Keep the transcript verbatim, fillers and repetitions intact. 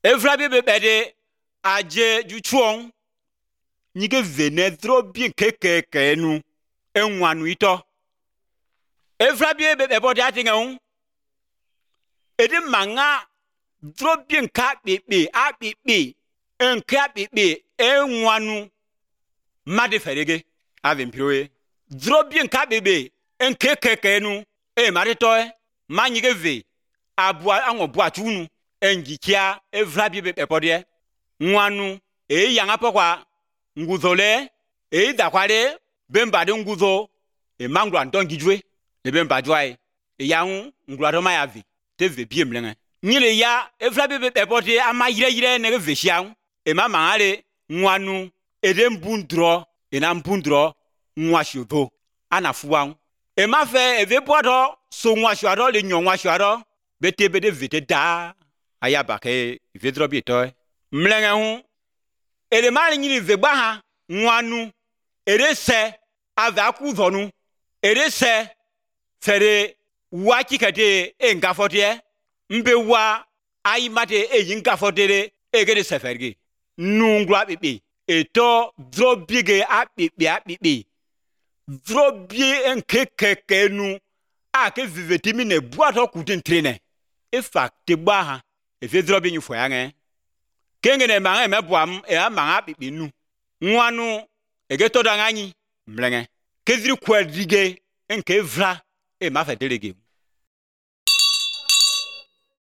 Evra bi be de aje ju chuon. Nige vene dro bien keke ke nu enwanu ito. Evra bi be be de atinga un. Ede manga dro bien ka bebe a bebe enka bebe enwanu made ferege avempiroe. Dro bien ka bebe enke keke nu e marito e manyige ve abua anwo bua chunu enjikia evra bi be de nwanu e yanga pokwa nguzole e dakwale bemba de nguzo e mangwa ndongijwe e bemba jwae e yahu ngwa do mayavi te ve bie mlenge nyile ya evra be be bode ama yire yire ne vehia e mama ale nwanu e de mbundro e na mbundro nwashodo anafuwa e ma fe e ve bodo so nwashodo le nyon nwashodo bete be de vete da ayaba ke vedro bi to mlenge hu ere mali nyini vegba ha nwanu ere se ava kuzonu ere se fere wa kikade e ngafote mbe wa ayimate e yingafotere e gede seferge nungwa bibi eto drobige abibi abibi drobie enkekeke nu ake vivetimi ne buato kutin trene e fakte gba ha e fe drobi nyufo yange kengene manga mebuam e amanga bibi nu nwanu egeto danganyi mlenge keziri kwadige enke vra e mafa delege